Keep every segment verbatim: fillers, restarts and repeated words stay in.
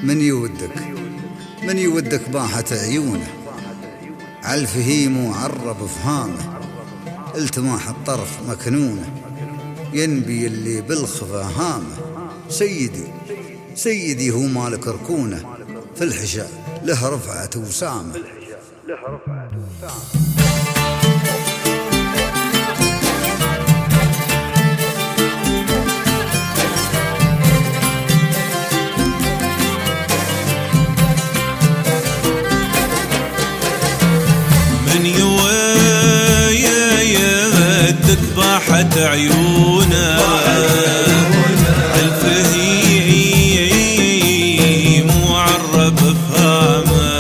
من يودك من يودك باحت عيونه، عالفهيم وعرب فهامه، التماح الطرف مكنونه، ينبي اللي بالخفا هامه. سيدي سيدي هو مالك ركونه، في الحشاء له رفعة وسامه. من يودك باحت عيونه، الفهيم وعرب فهامه،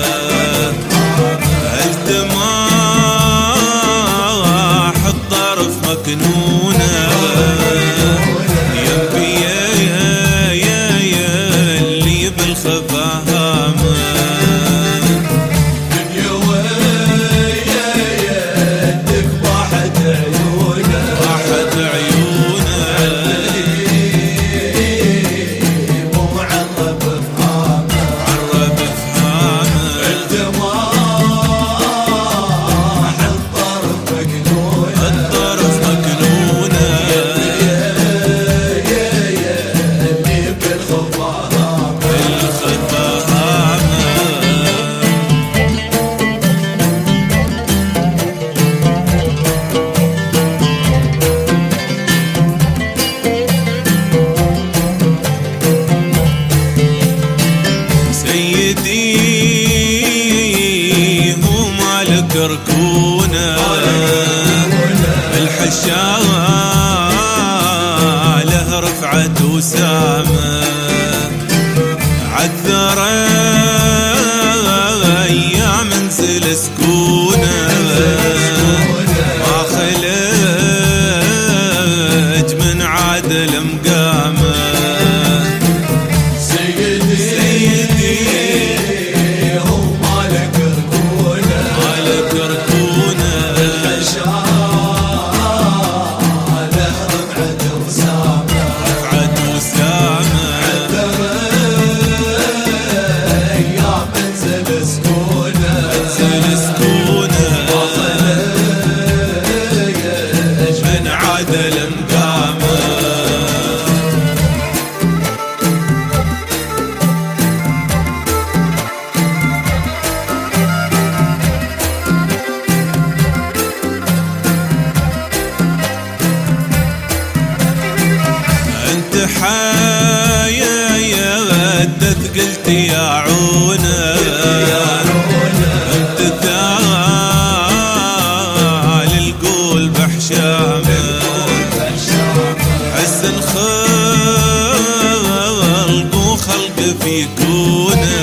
التماح الطرف مكنونه، ينبي اللي بالخفا هامه. ركونه الحشاء له رفعة وسامه، عذر يا منزل سكونه، ما خلج من عادل مقامه. حيا يا ودت قلت يا عونه، انت ثال القول بحشامه، حسن خلق وخلق في كونه،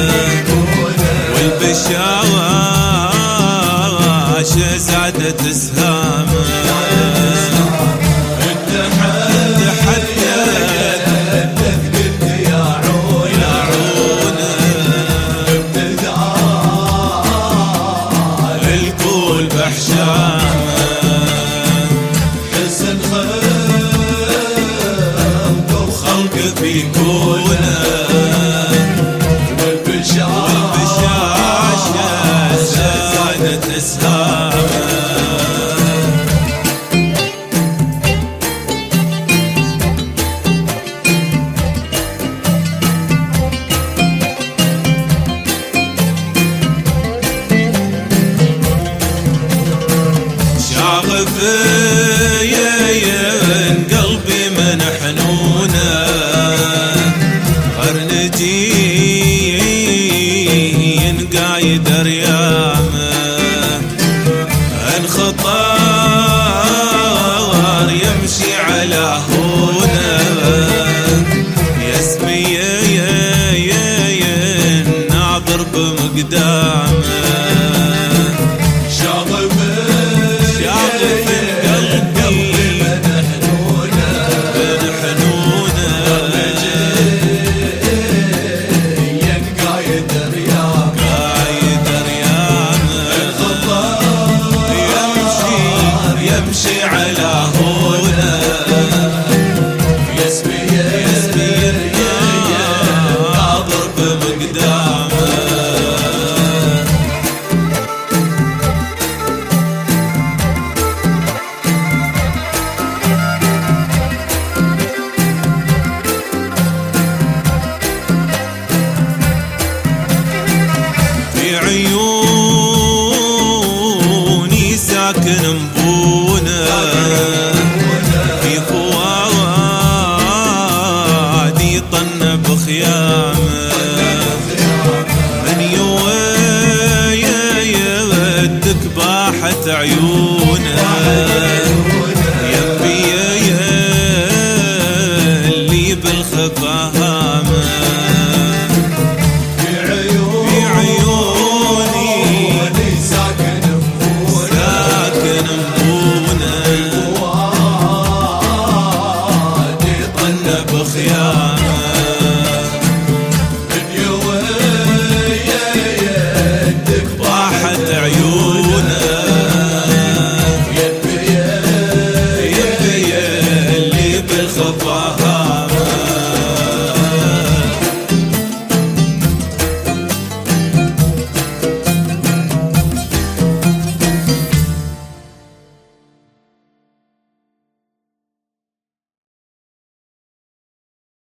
والبشاوة زادت اسهامه. في كونه والبشاشة زادت اسهامه. شاغف يا قلبي من حنونه، قايد ريامه، انخطار يمشي على هونه، يسمي الناظر بمقدامه. شاغف شاغف قلبي من حنونه، من حنونه، قايد يمشي على هونه، يسمي الناظر بالخفاهامة في عيوني في عيوني ساكن بفونا ساكن بونا وادي طنب بخيامة من يوم يدك ضاحت عيوني